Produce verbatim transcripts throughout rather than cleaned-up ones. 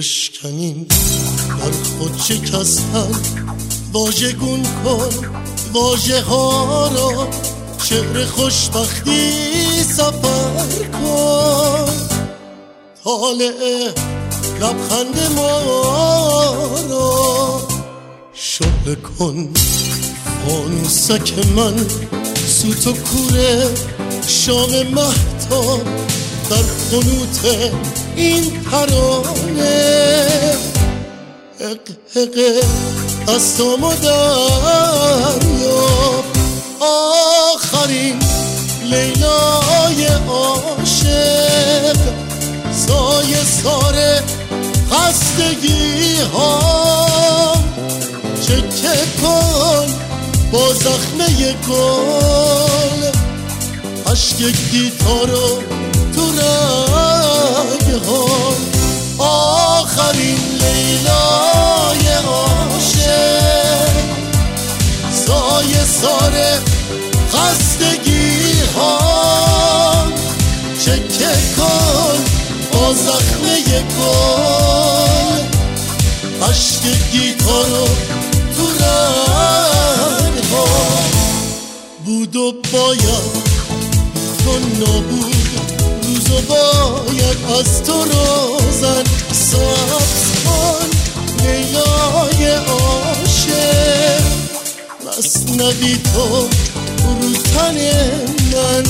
بشکنیم در خود شکستن، واژگون کن واژه ها را، شعر خوشبختی سفر کن، طالع لبخند ما را شعله کن. فانوسک من سوت و کوره شام مهتاب در خنوط این ترانه، حق حق دستام و دریاب آخرین لیلای عاشق، سایه ساره خستگی ها، چکه کن با زخمه گل، عشق گیتارو تو رگ ها، آخرین لیلای عاشق، سایه ساره خستگی ها، چکه کن با زخمه گل، عشق گیتارو تو رگ ها. بود و باید تو نبود، روز و باید از تو روزن سبز کن لیلای عاشق، مثنوی تو رو تن من،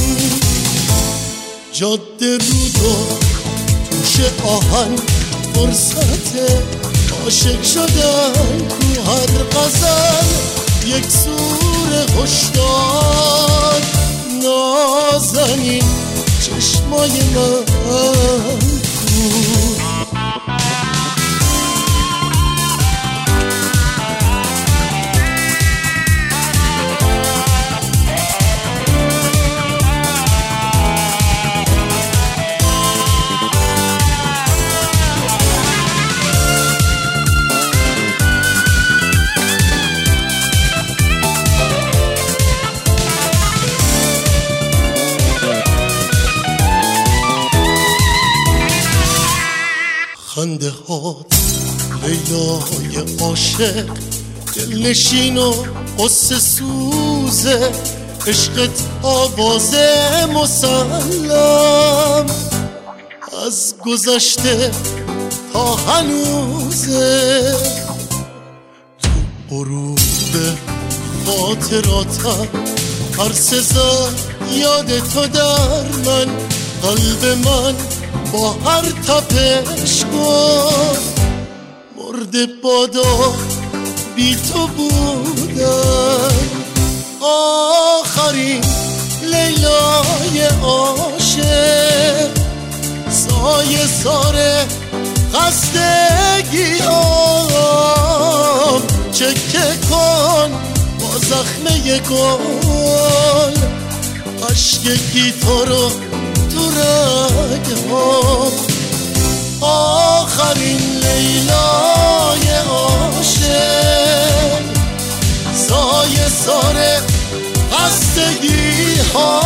جاده رودو توش آهن، فرصت عاشق شدن کو هر غزل، یک سور هشدار نازنین چشمای من بود. خنده هات لیلای عاشق، دلنشین و قصه سوزه، عشقت آواز مسلم از گذشته تا هنوزه، تو غروب خاطراتم هر سزا یاد تو در من، قلب من با هر تپش گفت مرده بادا بی تو بودن، آخرین لیلای عاشق، سایه ساره خستگی آم، چکه کن با زخمه گل، عشق گیتارو تو رگ ها، آخرین لیلای عاشق، سایه ساره خستگی ها،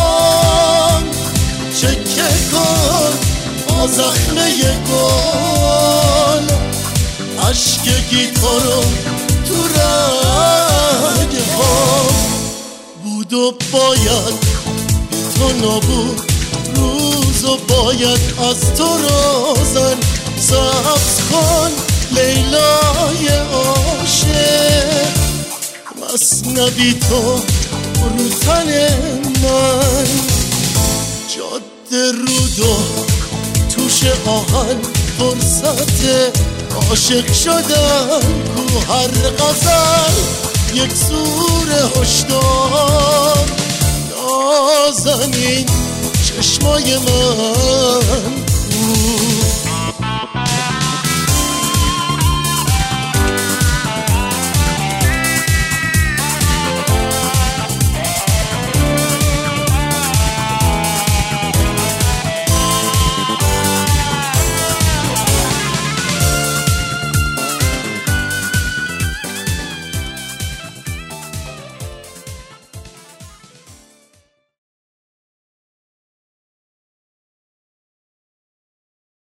چکه کن با زخمه گل، عشق گیتارو تو رگ ها. بود و باید تو نبود، روز و باید از تو روزن سبز کن لیلای عاشق، مثنوی تو رو تن من، جاده رودو توش آهن، فرصت عاشق شدن کو هر غزل، یک سور هشدار نازنین چشمای من